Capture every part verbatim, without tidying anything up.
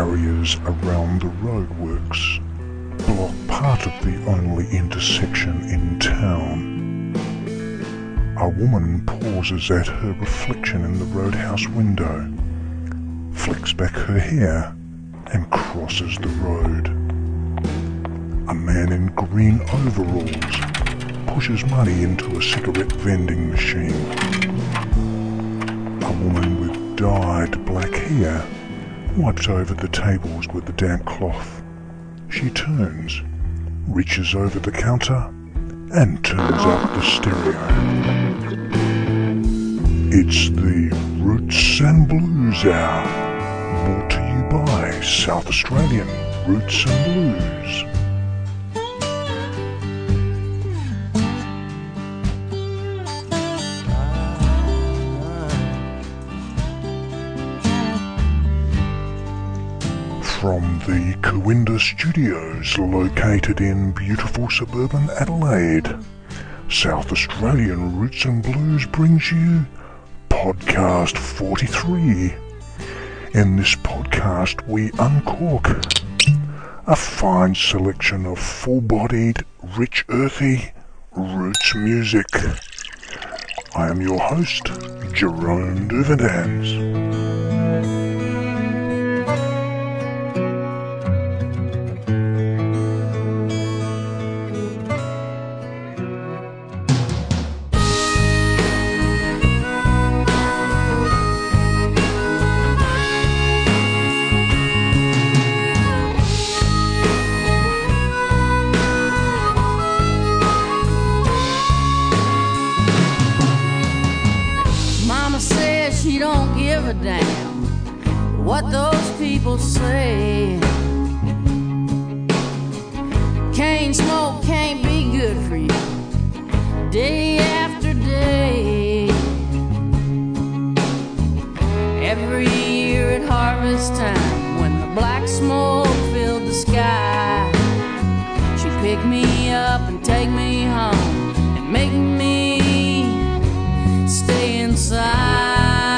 barriers around the roadworks block part of the only intersection in town. A woman pauses at her reflection in the roadhouse window, flicks back her hair and crosses the road. A man in green overalls pushes money into a cigarette vending machine. A woman with dyed black hair wipes over the tables with the damp cloth. She turns, reaches over the counter and turns up the stereo. It's the Roots and Blues Hour, brought to you by South Australian Roots and Blues. From the Coimbra Studios, located in beautiful suburban Adelaide, South Australian Roots and Blues brings you Podcast forty-three. In this podcast we uncork a fine selection of full-bodied, rich, earthy roots music. I am your host, Jerome Duverdans. What those people say. Cane smoke can't be good for you day after day. Every year at harvest time, when the black smoke filled the sky, she pick me up and take me home and make me stay inside.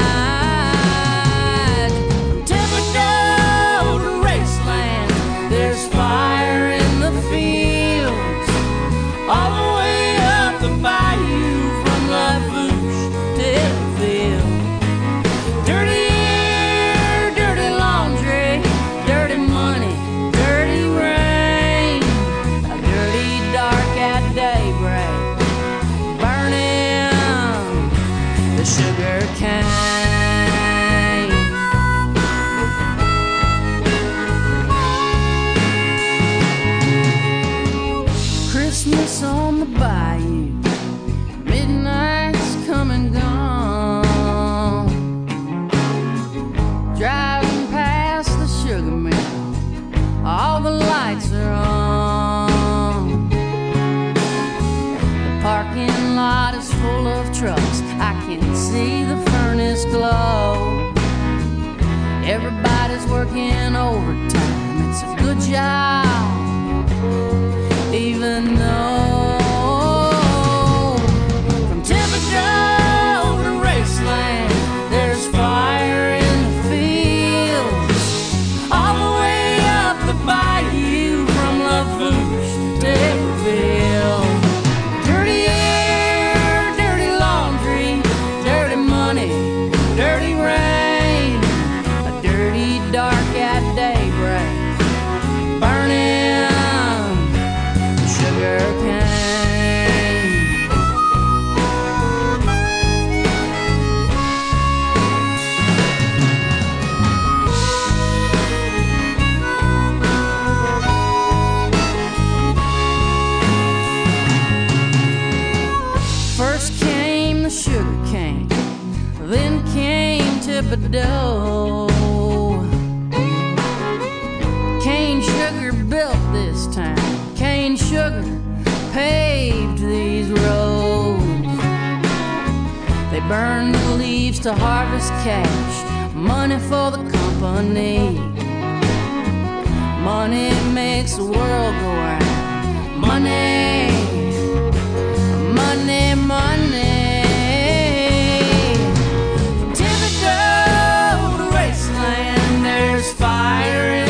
On the bayou, midnight's come and gone. Driving past the sugar mill, all the lights are on. The parking lot is full of trucks, I can see the furnace glow. Everybody's working overtime, it's a good job, even though Thibodeau. Cane sugar built this town, cane sugar paved these roads. They burned the leaves to harvest cash, money for the company. Money makes the world go round. Money, money, money. From Thibodeau to Raceland, there's fire in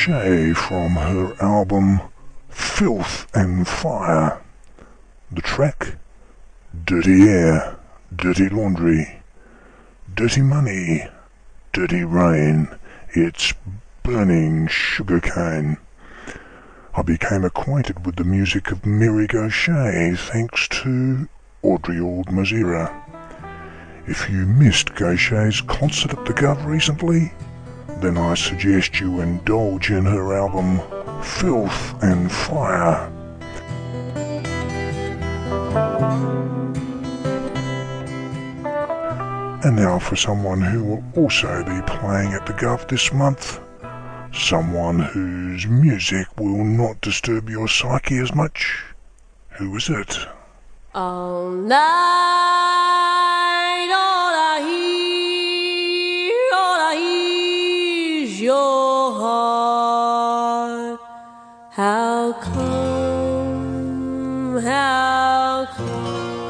Gaucher from her album Filth and Fire. The track, Dirty Air, Dirty Laundry, Dirty Money, Dirty Rain. It's burning sugarcane. I became acquainted with the music of Mary Gaucher thanks to Audrey Old Mazira. If you missed Gaucher's concert at the Gov recently, then I suggest you indulge in her album Filth and Fire. And now for someone who will also be playing at the Gov this month, someone whose music will not disturb your psyche as much. Who is it? All night, all I hear, all I hear is your heart. How come, how come?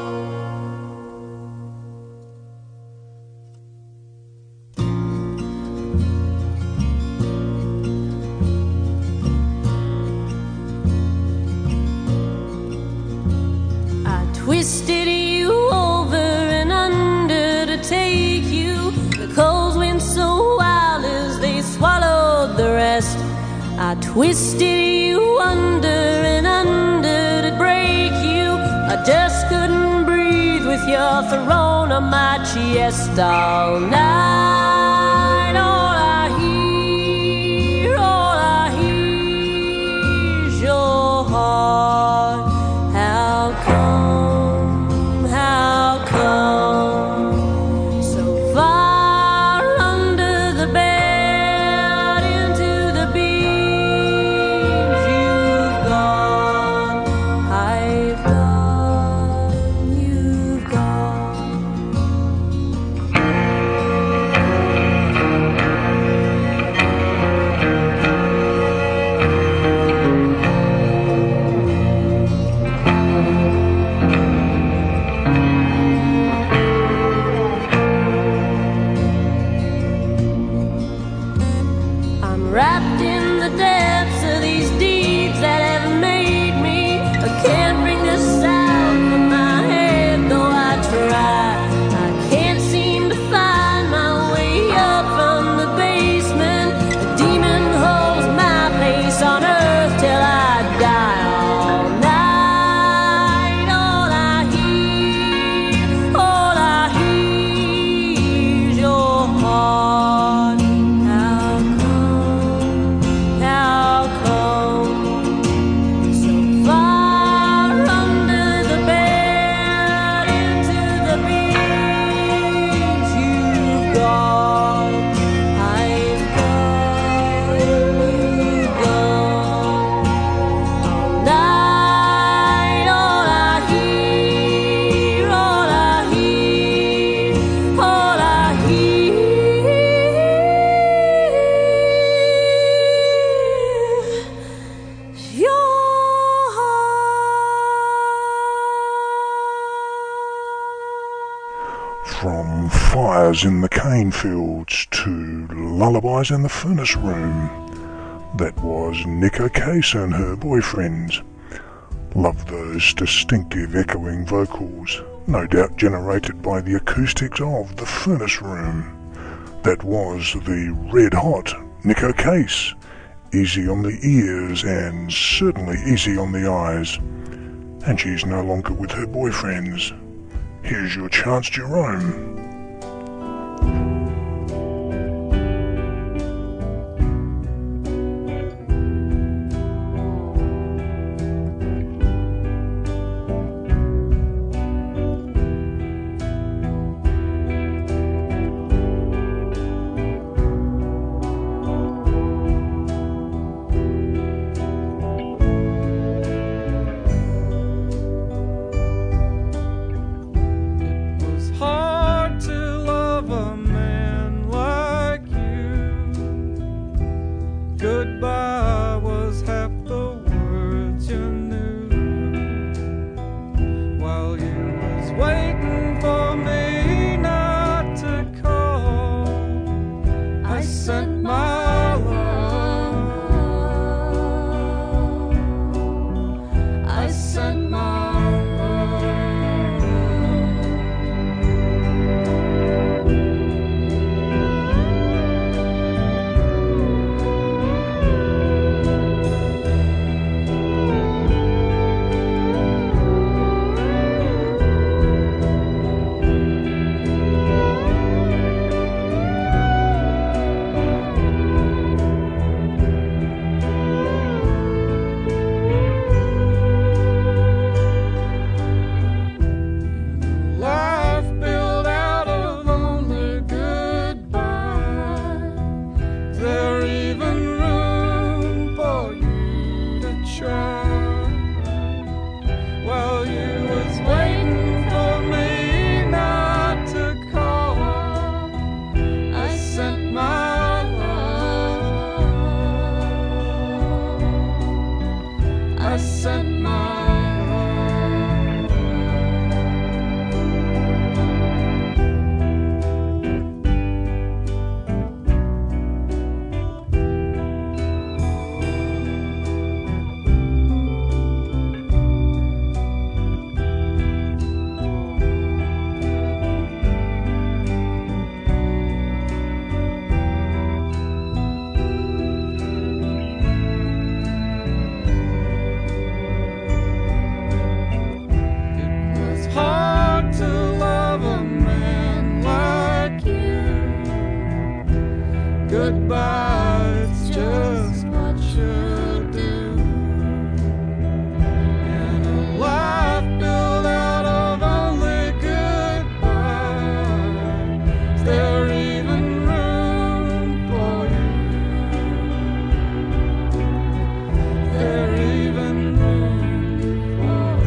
Twisted you over and under to take you. The coals went so wild as they swallowed the rest. I twisted you under and under to break you. I just couldn't breathe with your throne on my chest. All night, all I hear, all I hear is your heart. How come? Wrapped in the depths of these deeds that have made me. I can't bring the sound from my head, though I try. I can't seem to find my way up from the basement. The demon holds my place on earth till I die. All night, all I hear, all I hear is your heart. From fires in the cane fields to lullabies in the furnace room, that was Nico Case and her boyfriend. Love those distinctive echoing vocals, no doubt generated by the acoustics of the furnace room. That was the red-hot Nico Case, easy on the ears and certainly easy on the eyes. And she's no longer with her boyfriends. Here's your chance, Jerome. Hard to goodbye, it's just what you do. In a life built out of only goodbye, is there even room for you? Is there even room for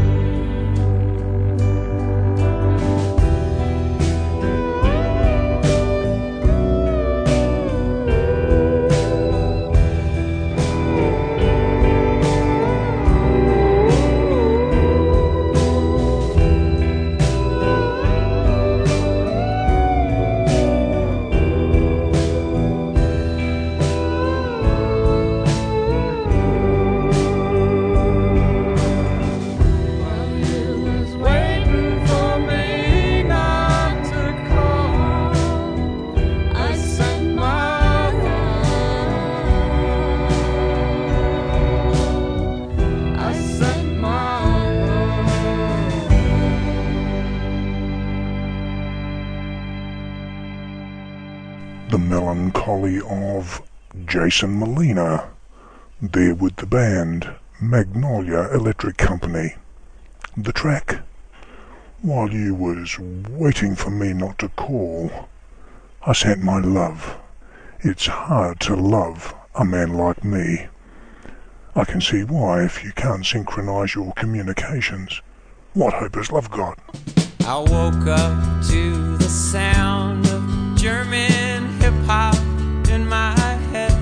The melancholy of Jason Molina, there with the band Magnolia Electric Company. The track, While You Was Waiting For Me Not To Call, I Sent My Love. It's hard to love a man like me. I can see why if you can't synchronize your communications. What hope has love got? I woke up to the sound of German hip-hop in my head.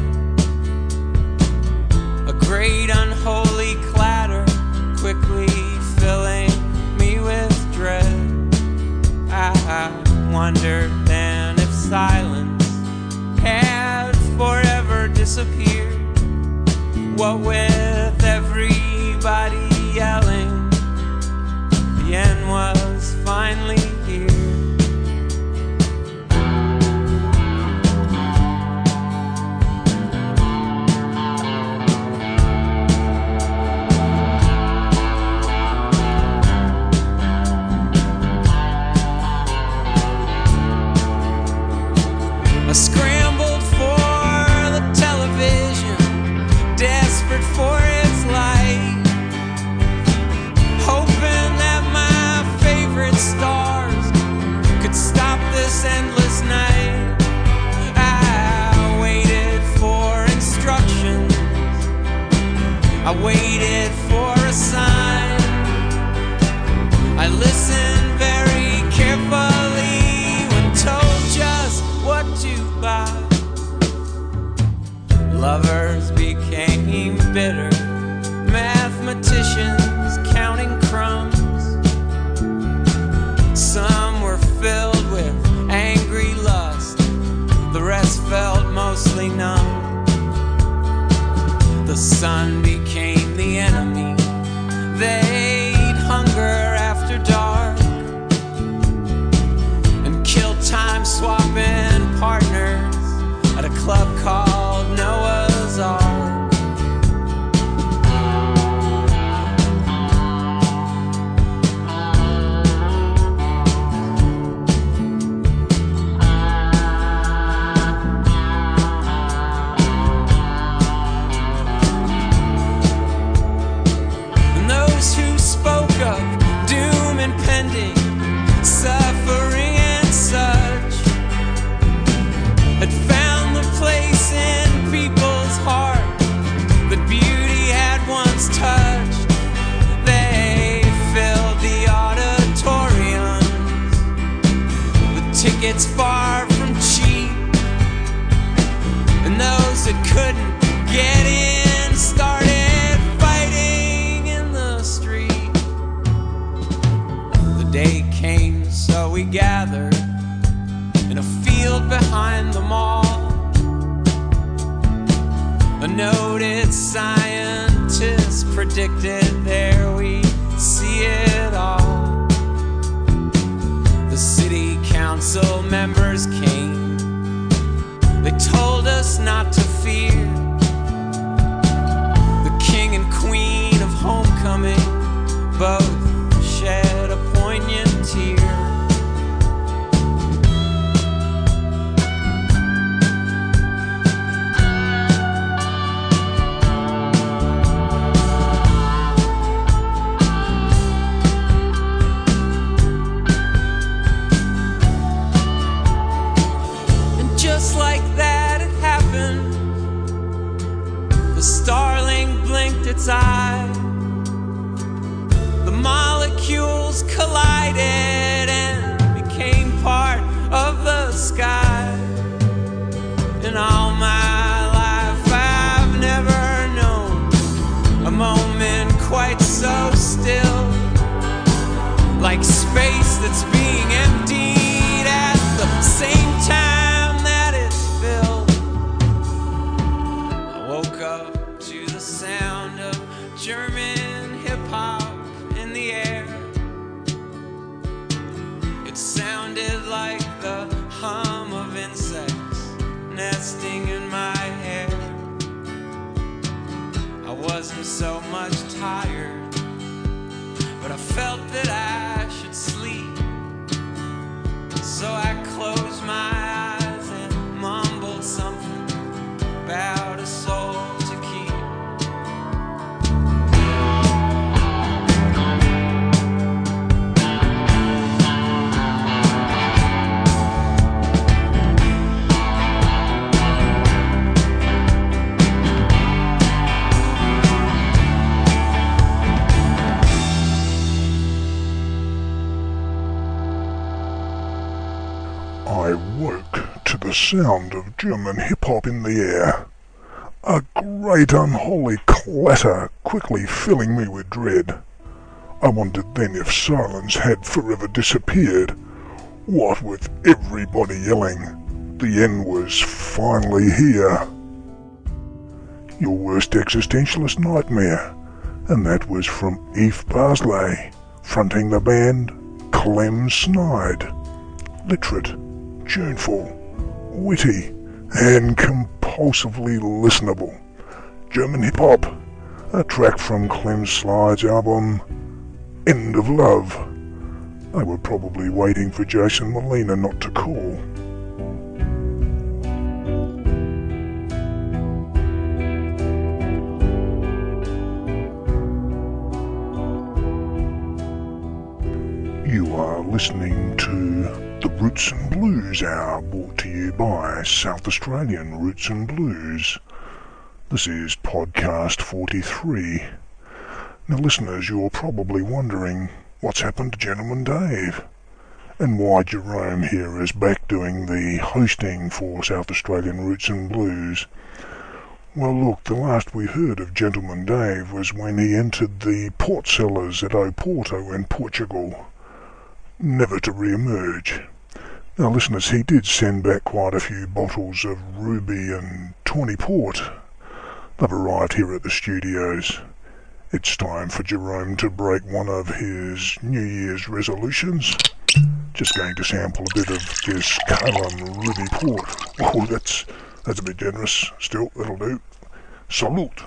A great unholy clatter quickly filling me with dread. I wondered then if silence had forever disappeared. What with everybody yelling, the end was finally here. I scrambled for the television, desperate for its light, hoping that my favorite stars could stop this endless night. I waited for instructions, I waited for a sign, I listened very carefully when told just what to buy. Lovers became bitter, mathematicians counting crumbs. Some were filled with angry lust, the rest felt mostly numb. The sun became the enemy, they'd hunger after dark and kill time swapping partners at a club called Noah's Ark. And those who spoke of doom impending, suffering and such, had found the place in people's heart that beauty had once touched. They filled the auditoriums, the tickets far from cheap, and those that couldn't get in started fighting in the street. The day came, so we gathered in a field behind the mall. A noted scientist predicted there we'd see it all. The city council members came, they told us not to fear. The king and queen of homecoming both shed a poignant tear. worlds collided and became part of the sky. In all my life I've never known a moment quite so still, like space that's being emptied at the same time that it's filled. I woke up to the sound of German hip-hop in the air. It sounded like the hum of insects nesting in my hair. I wasn't so much tired, but I felt that I should sleep. So I closed my eyes and mumbled something about a soul to keep. I woke to the sound of German hip-hop in the air. A great unholy clatter quickly filling me with dread. I wondered then if silence had forever disappeared. What with everybody yelling, the end was finally here. Your worst existentialist nightmare, and that was from Eve Barsley, fronting the band Clem Snide. Literate, tuneful, witty, and compulsively listenable. German hip-hop, a track from Clem Slide's album End of Love. They were probably waiting for Jason Molina not to call. You are listening to The Roots and Blues Hour, brought to you by South Australian Roots and Blues. This is podcast forty-three. Now listeners, you're probably wondering what's happened to Gentleman Dave, and why Jerome here is back doing the hosting for South Australian Roots and Blues. Well look, the last we heard of Gentleman Dave was when he entered the port cellars at Oporto in Portugal, never to re-emerge. Now listeners, he did send back quite a few bottles of Ruby and Tawny Port. They've arrived here at the studios. It's time for Jerome to break one of his New Year's resolutions. Just going to sample a bit of this Calum Ruby Port. Oh, that's, that's a bit generous. Still, that'll do. Salute.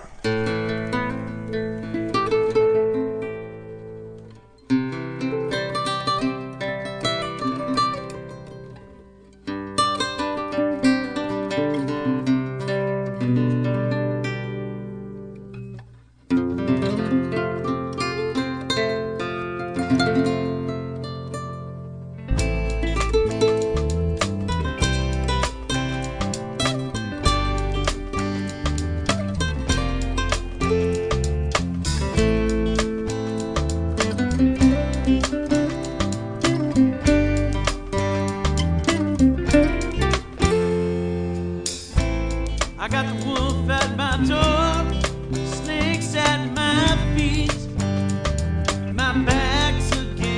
My back's against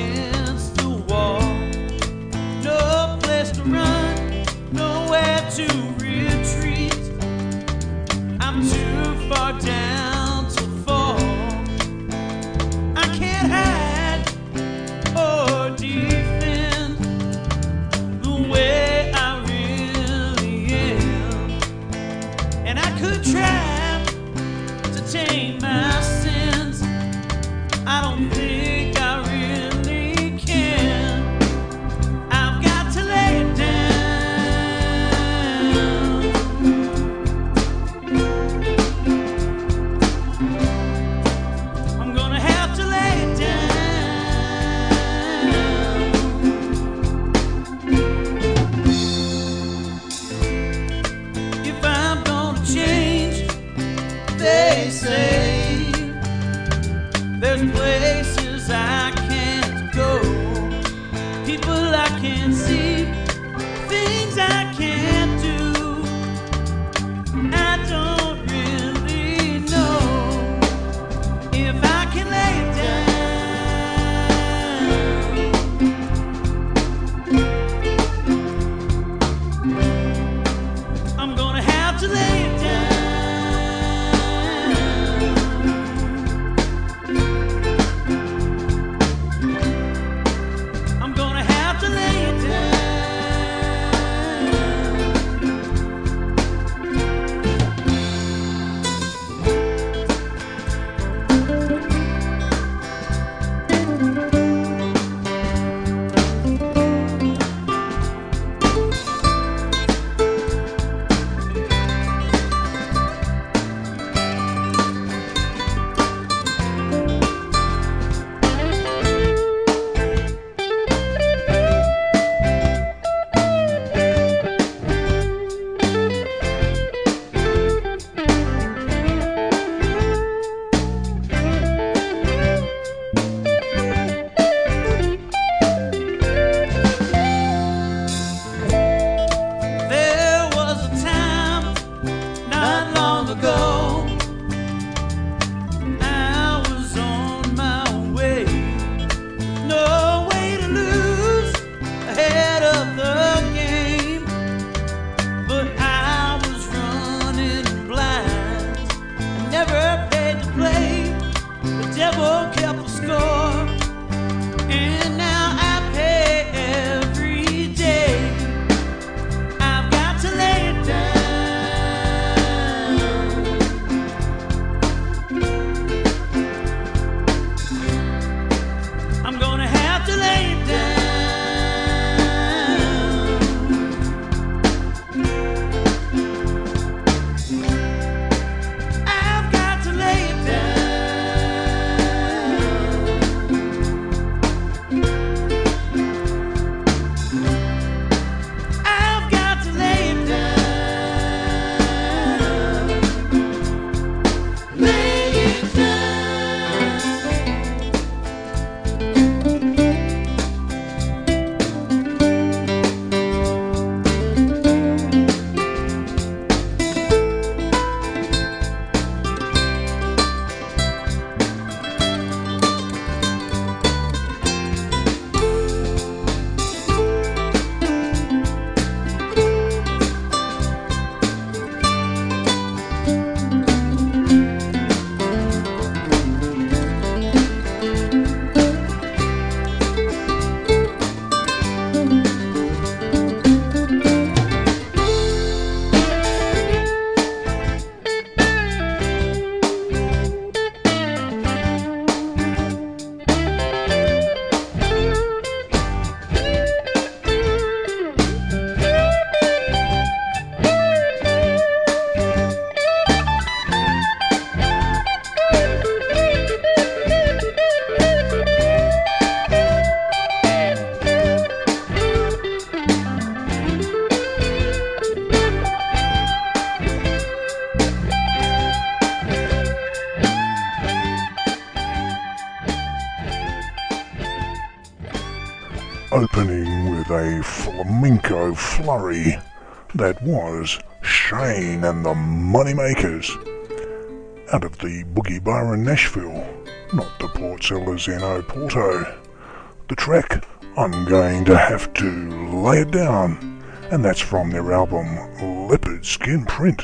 opening with a flamenco flurry that was Shane and the Moneymakers, out of the Boogie Bar in Nashville, not the Port Sellers in Oporto. The track, I'm Going to Have to Lay It Down, and that's from their album Leopard Skin Print.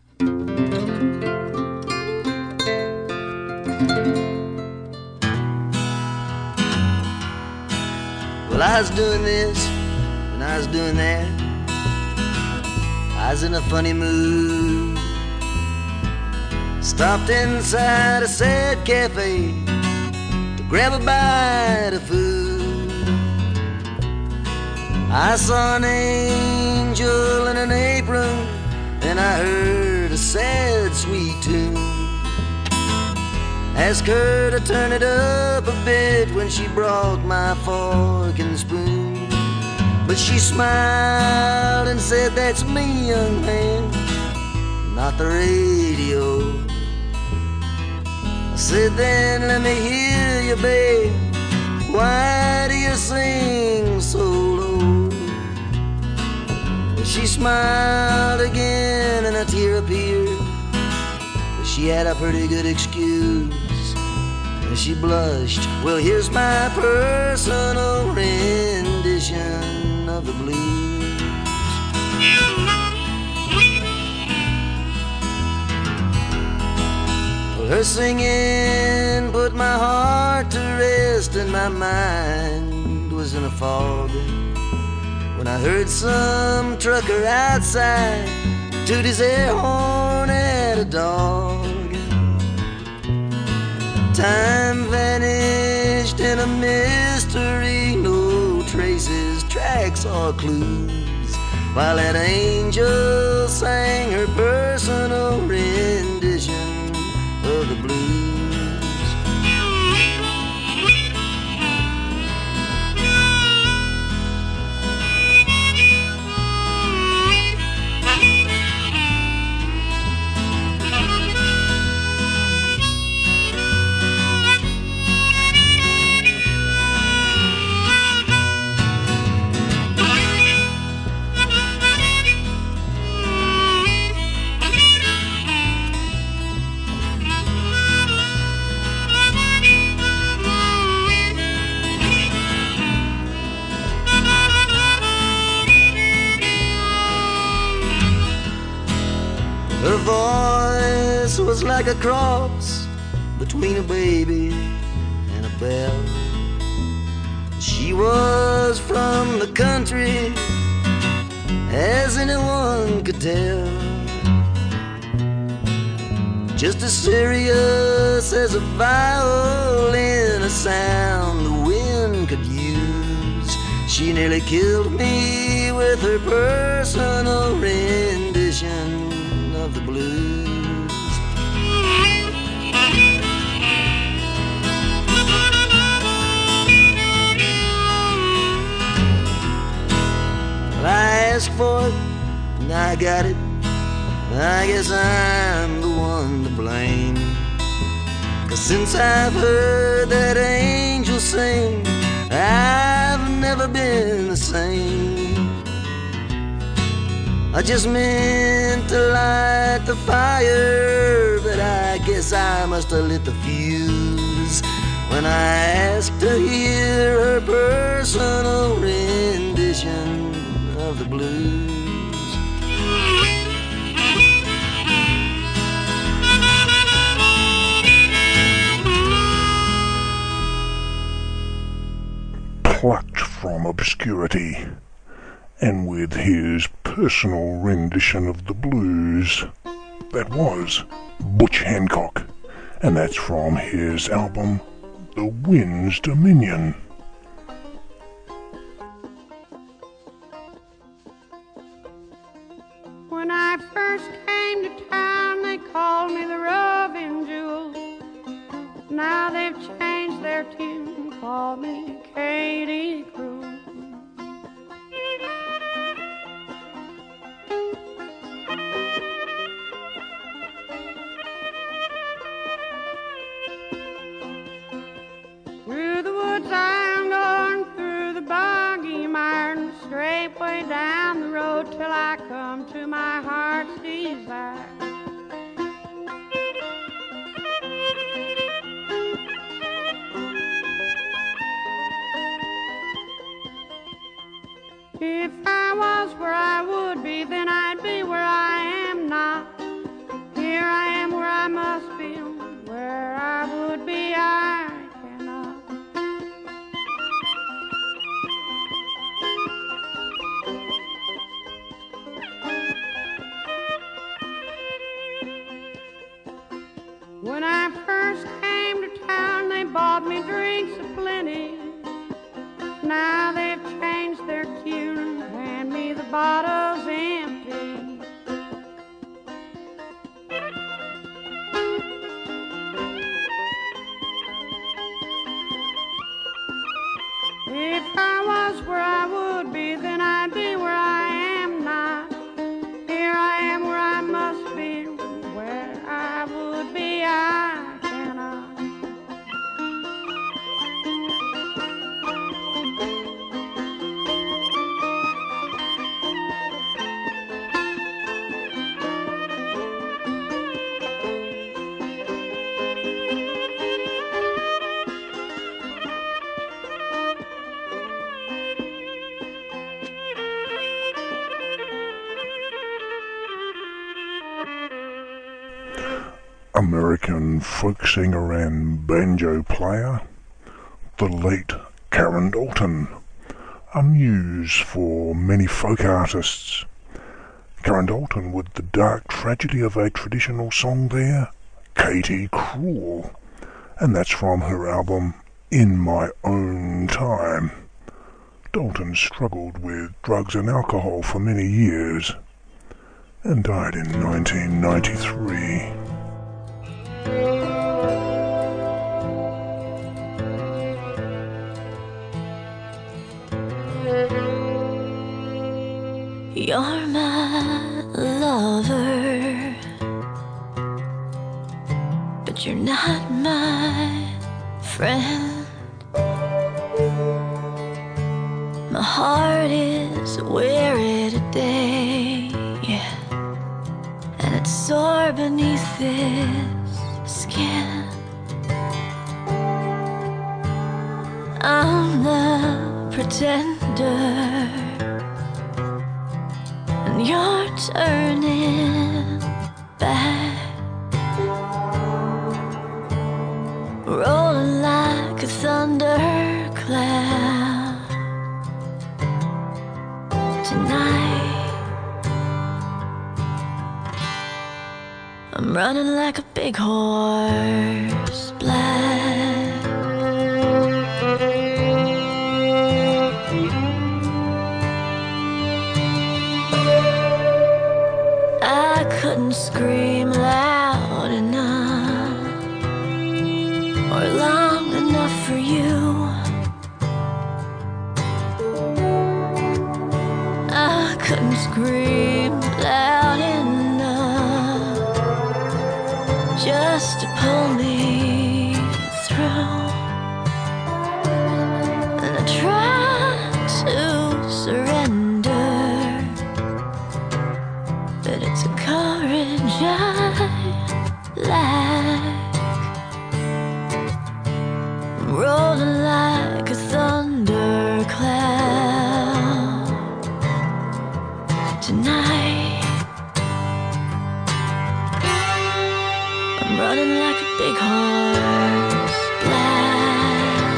Well, I was doing this and I was doing that. I was in a funny mood. Stopped inside a sad cafe to grab a bite of food. I saw an angel in an apron, and I heard a sad, sweet tune. Asked her to turn it up a bit when she brought my fork and spoon. But she smiled and said, "That's me, young man, not the radio." I said, "Then let me hear you, babe. Why do you sing so low?" She smiled again and a tear appeared. She had a pretty good excuse. And she blushed. Well, here's my personal rendition of the blues. Well, her singing put my heart to rest, and my mind was in a fog when I heard some trucker outside toot his air horn at a dog. Time vanished in a mystery, no traces, tracks or clues, while that angel sang her personal rendition of the blues. Her voice was like a cross between a baby and a bell. She was from the country, as anyone could tell. Just as serious as a violin, a sound the wind could use. She nearly killed me with her personal rendition of the blues. Well, I asked for it and I got it. I guess I'm the one to blame, 'cause since I've heard that angel sing, I've never been the same. I just meant to light the fire, but I guess I must have lit the fuse when I asked to hear her personal rendition of the blues. Plucked from obscurity, and with his personal rendition of the blues, that was Butch Hancock, and that's from his album The Wind's Dominion. When I first came to town, they called me the Roving Jewel. Now they've changed their tune, call me Katie Crew. Through the woods I way down the road till I come to my heart's desire. If I was where I would be, then I'd be where I am not. Here I am where I must be, where I would be I cannot. When I first came to town, they bought me drinks aplenty. Now they've changed their tune and hand me the bottles empty. If I was where I would be, then I'd be where I am not. Here I am where I must be, where I would be I cannot. American folk singer and banjo player, the late Karen Dalton, a muse for many folk artists. Karen Dalton with the dark tragedy of a traditional song there, Katie Cruel, and that's from her album In My Own Time. Dalton struggled with drugs and alcohol for many years and died in nineteen ninety-three. You're my lover, but you're not my friend. My heart is weary today, yeah, and it's sore beneath this skin. I'm the pretender, and you're turning back, rolling like a thundercloud. Tonight I'm running like a big horse black. I couldn't scream loud enough or long enough for you. I couldn't scream loud enough just to pull me through. And I tried to surrender, but it's a courage I lack. I'm rolling like a thundercloud. Tonight I'm running like a big horse black.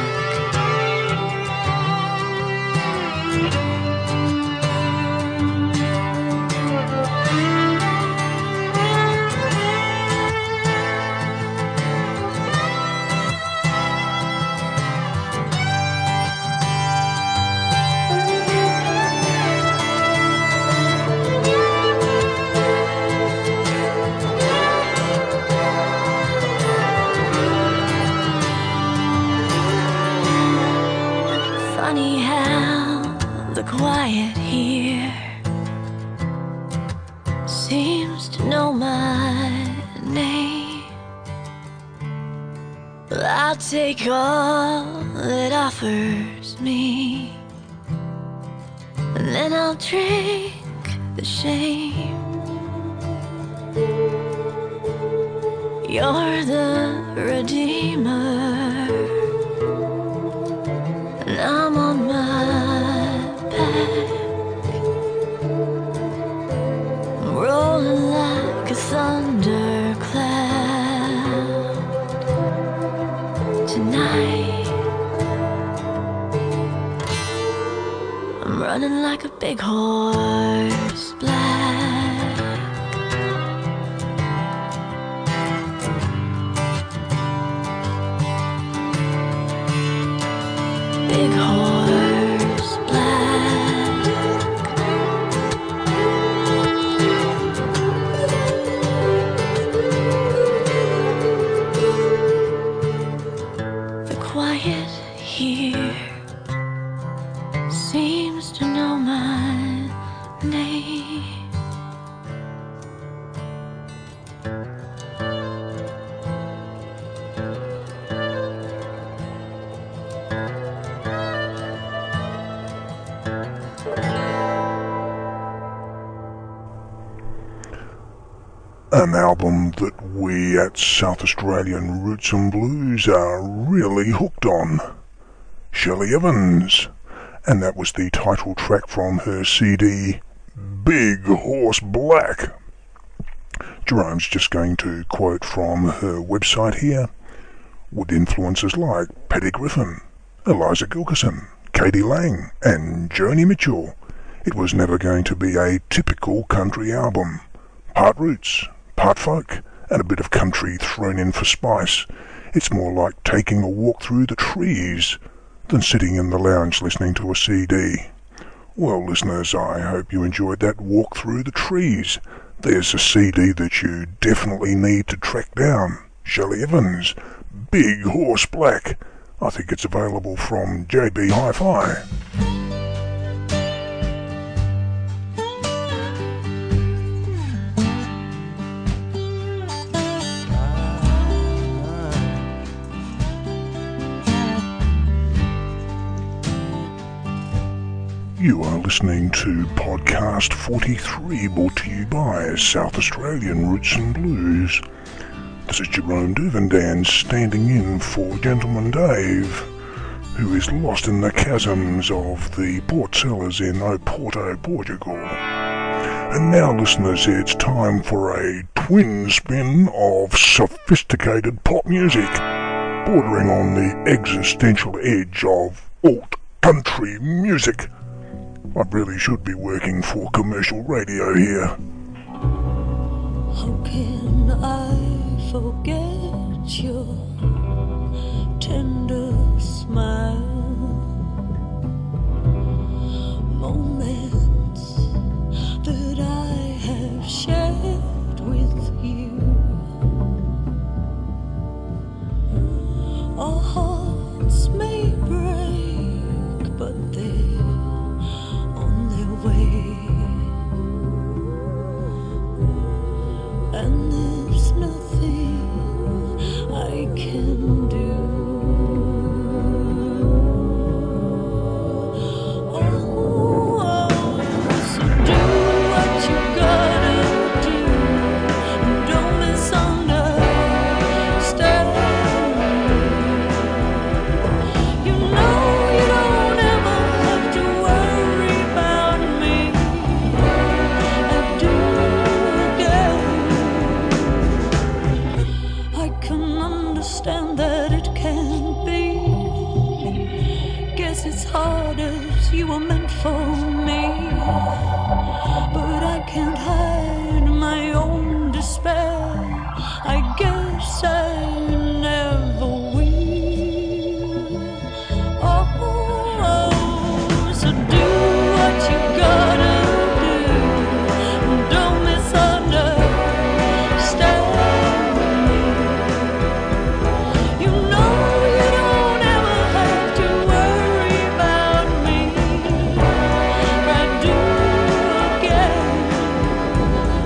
Funny how the quiet here seems to know my name. Well, I'll take all it offers me, and then I'll drink the shame. You're the redeemer, and I'm on my back, I'm rolling like a thundercloud tonight. I'm running like a big horse black. Big horse black. The quiet here seems to know my name. An album that we at South Australian Roots and Blues are really hooked on. Shelley Evans. And that was the title track from her C D, Big Horse Black. Jerome's just going to quote from her website here. With influences like Patty Griffin, Eliza Gilkyson, Katie Lang and Joni Mitchell, it was never going to be a typical country album. Part roots, part folk, and a bit of country thrown in for spice. It's more like taking a walk through the trees than sitting in the lounge listening to a C D. Well, listeners, I hope you enjoyed that walk through the trees. There's a C D that you definitely need to track down. Shelley Evans, Big Horse Black. I think it's available from J B Hi-Fi. You are listening to Podcast forty-three, brought to you by South Australian Roots and Blues. This is Jerome Duvendan standing in for Gentleman Dave, who is lost in the chasms of the port cellars in Oporto, Portugal. And now, listeners, it's time for a twin spin of sophisticated pop music, bordering on the existential edge of alt country music. I really should be working for commercial radio here. How can I forget your tender smile? Moments that I have shared with you. Our hearts may break, but they're way, and there's nothing I can do. Oh, oh, so do what you gotta do, and don't misunderstand. You know you don't ever have to worry about me. I do again. I can understand that it can't be. Guess it's hard as you were meant for me. But I can't hide my own despair. I guess I never will. Oh, oh, so do what you gotta do, and don't misunderstand me. You know you don't ever have to worry about me. I do again.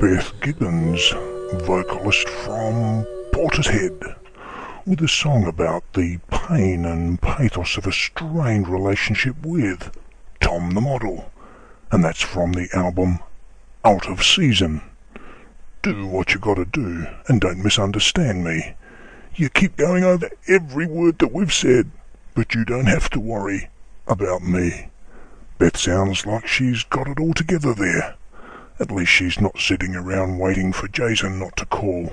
Beth Gibbons, vocalist from Portishead, with a song about the pain and pathos of a strained relationship with Tom the Model, and that's from the album Out of Season. Do what you gotta do, and don't misunderstand me. You keep going over every word that we've said, but you don't have to worry about me. Beth sounds like she's got it all together there. At least she's not sitting around waiting for Jason not to call.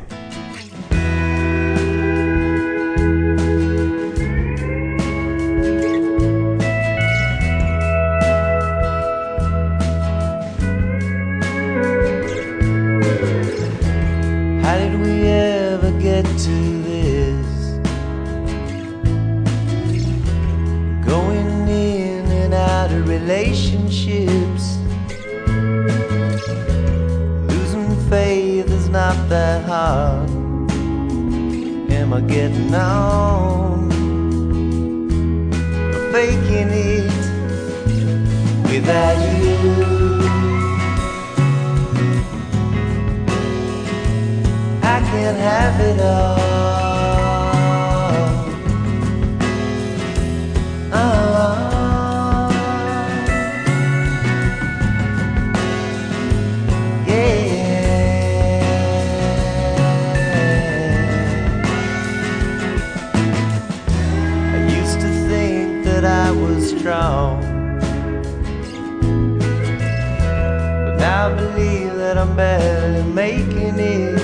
How did we ever get to this? Going in and out of relationships. Losing faith is not that hard. Am I getting on? Or faking it without you? I can't have it all. Oh, yeah. I used to think that I was strong, but now I believe that I'm barely making it.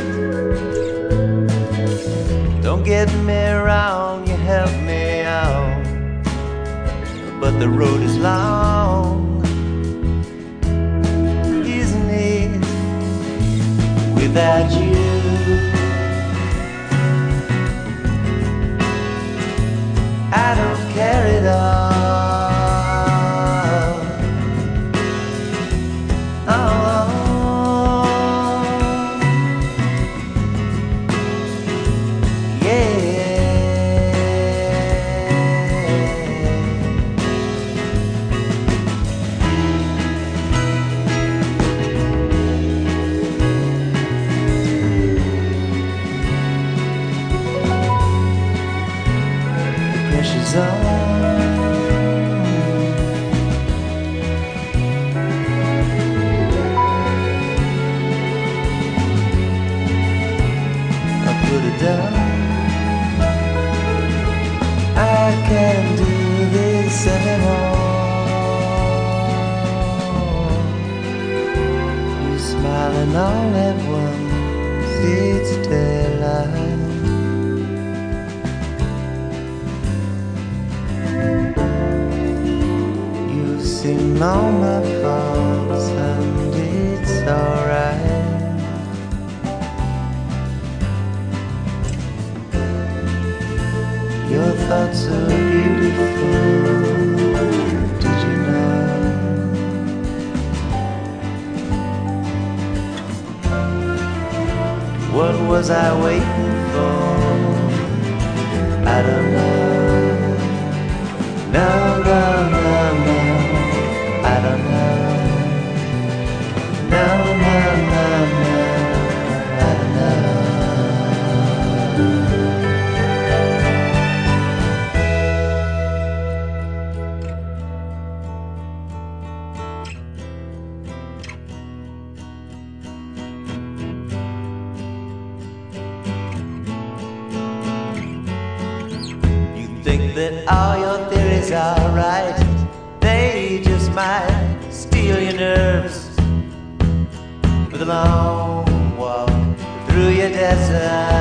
Don't get me wrong, you help me out, but the road is long, isn't it, without you? I don't care at all. Oh, all at once, it's daylight. You seen all my faults and it's alright. Your thoughts are beautiful, did you know? What was I waiting for? I don't know. No, no, no, no. I don't know. No, no, no, no. I don't know. Think that all your theories are right. They just might steal your nerves for the long walk through your desert.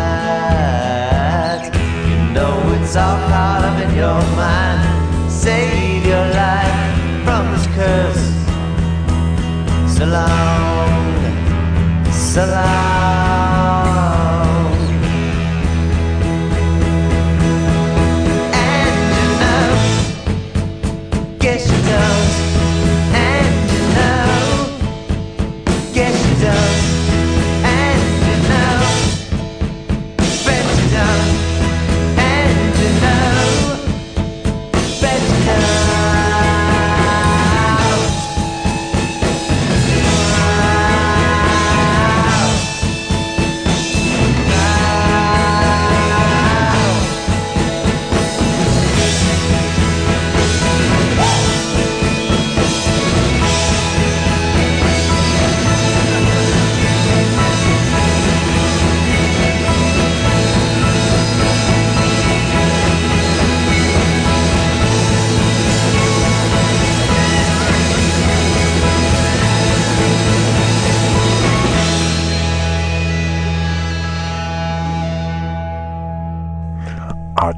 You know it's all caught up in your mind. Save your life from this curse. So long, so long. Guess you don't, and you know. Guess you don't, and you know. Bet you don't, and you know. Bet you don't.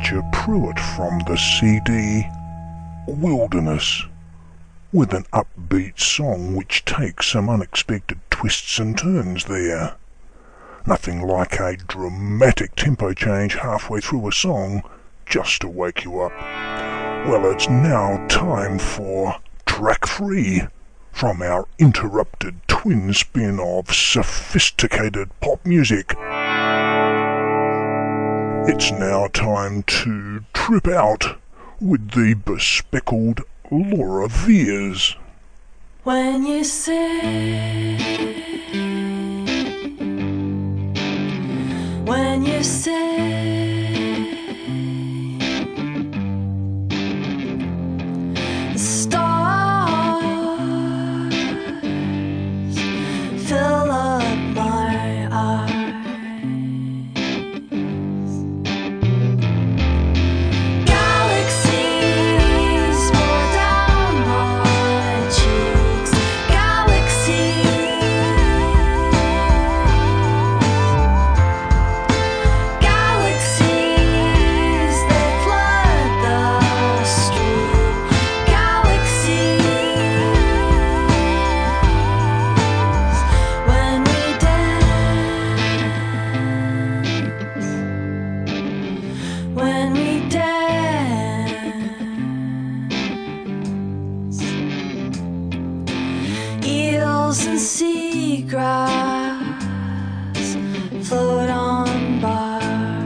Fletcher Pruitt from the C D Wilderness, with an upbeat song which takes some unexpected twists and turns there. Nothing like a dramatic tempo change halfway through a song just to wake you up. Well, it's now time for track three from our interrupted twin spin of sophisticated pop music. It's now time to trip out with the bespectacled Laura Veers. When you say, when you say, the stars fill up my eyes. And seagrass float on by.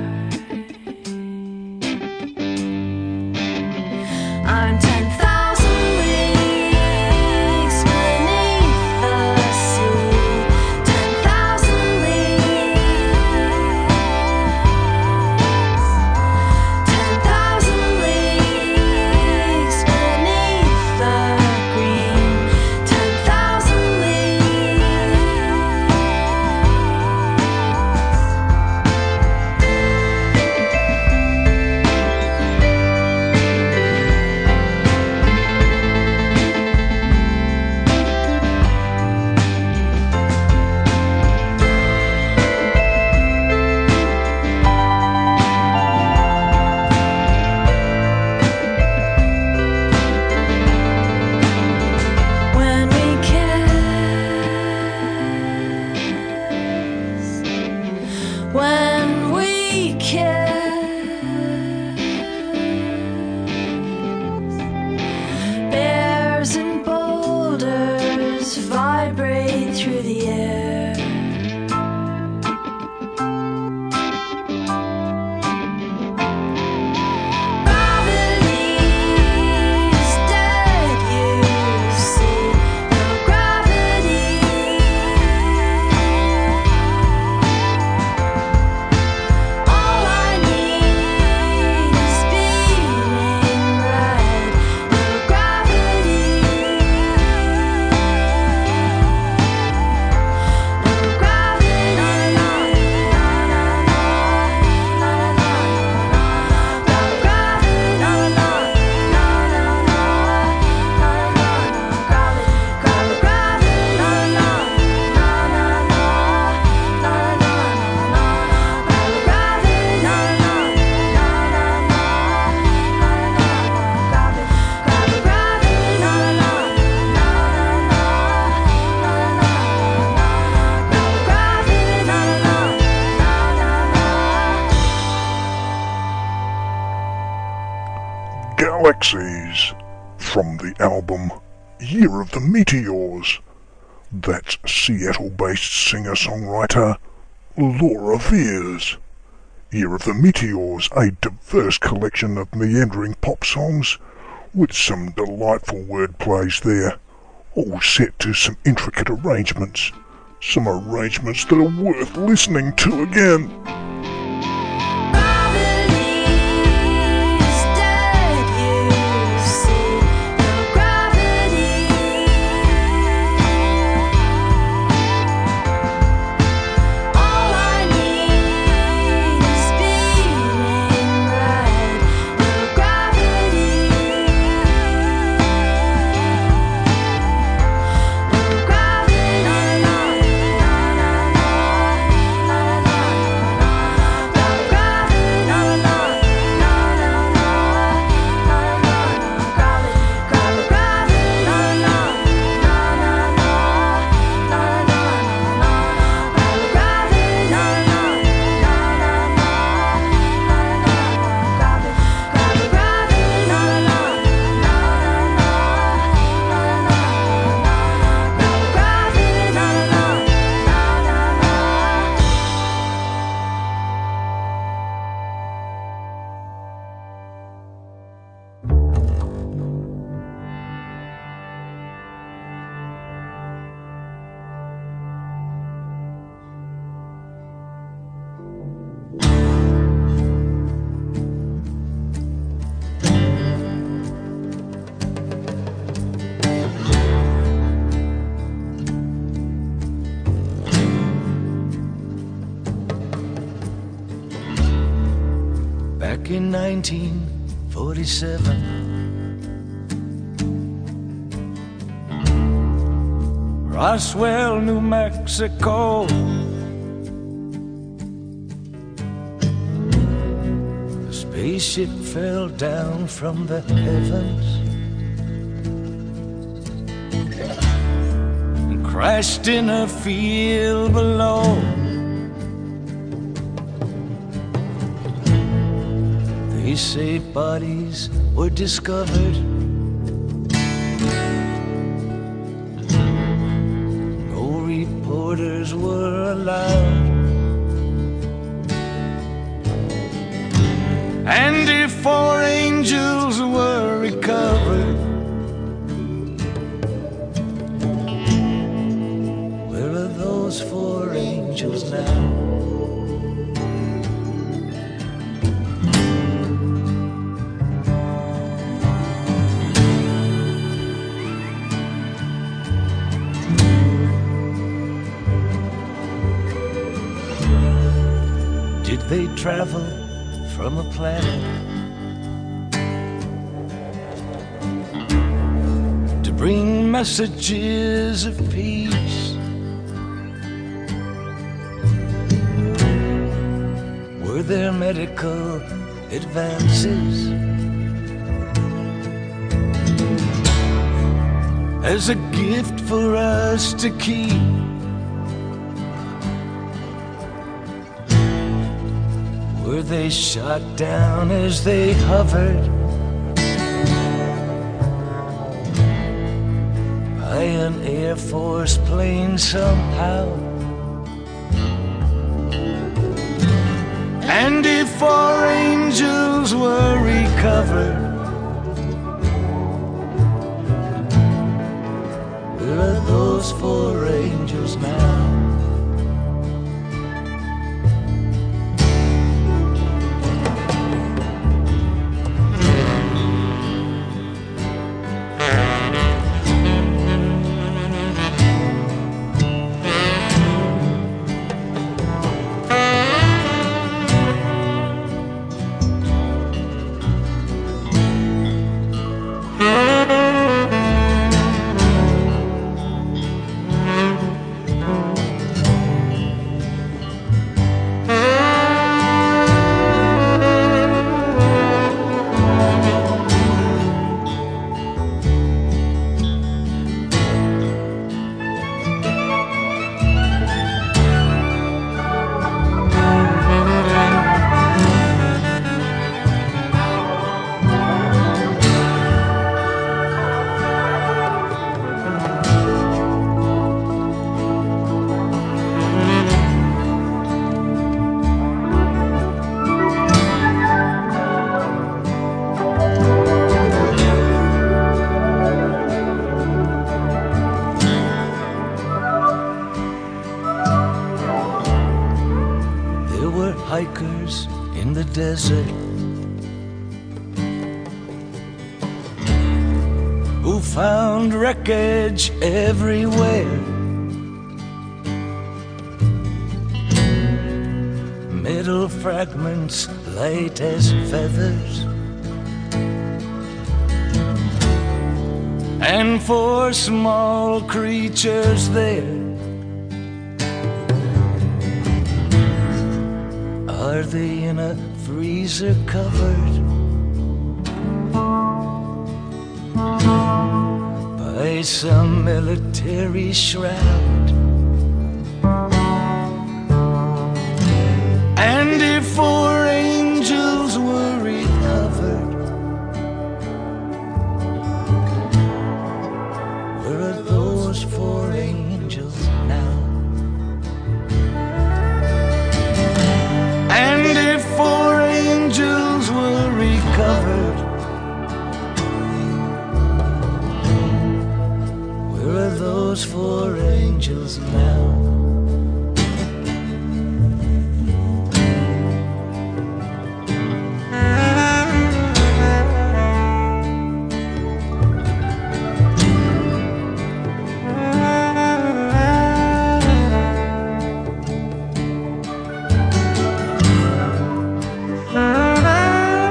I'm ten thousand leagues beneath the sea, ten thousand leagues, ten thousand leagues beneath the green, ten thousand when we kiss, bears and boulders vibrate through the air. Gravity is dead, you see, no gravity. Galaxies from the album Year of the Meteors. That's Seattle-based singer-songwriter Laura Veers. Year of the Meteors, a diverse collection of meandering pop songs with some delightful wordplays there, all set to some intricate arrangements. Some arrangements that are worth listening to again. Gravity. back in nineteen forty-seven. Roswell, New Mexico. The spaceship fell down from the heavens and crashed in a field below. They say bodies were discovered. Reporters were allowed, and if four angels were recovered, where are those four angels now? Did they travel from a planet to bring messages of peace? Were there medical advances as a gift for us to keep? Were they shot down as they hovered by an Air Force plane somehow? And if four angels were recovered, where are those four angels now? Hikers in the desert who found wreckage everywhere. Metal fragments light as feathers, and four small creatures there. Are they in a freezer covered by some military shroud? And if four angels were recovered, where are those four angels now? And if four angels were recovered, where are those four angels now? Thank you.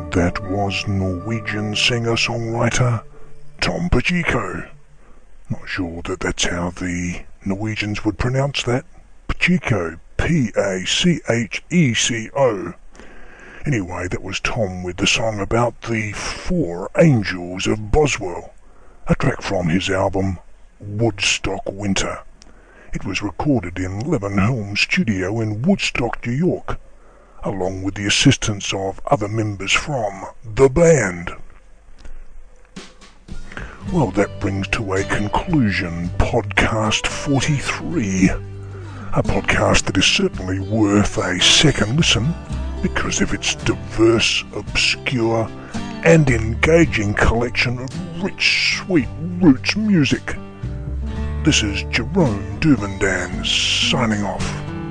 That was Norwegian singer-songwriter Tom Pacheco. Not sure that that's how the Norwegians would pronounce that. Pacheco, P A C H E C O. Anyway, that was Tom with the song about the Four Angels of Boswell, a track from his album Woodstock Winter. It was recorded in Levenhelm Studio in Woodstock, New York, along with the assistance of other members from the band. Well, that brings to a conclusion podcast forty-three, a podcast that is certainly worth a second listen because of its diverse, obscure and engaging collection of rich, sweet roots music. This is Jerome Duvendan signing off.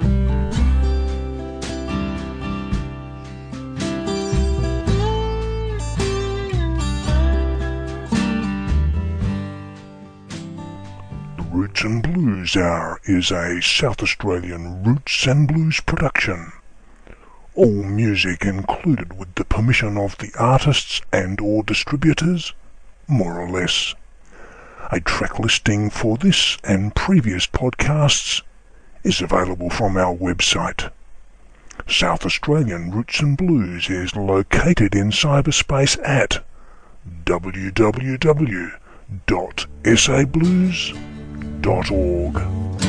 The Roots and Blues Hour is a South Australian roots and blues production. All music included with the permission of the artists and or distributors, more or less. A track listing for this and previous podcasts is available from our website. South Australian Roots and Blues is located in cyberspace at w w w dot s a blues dot org.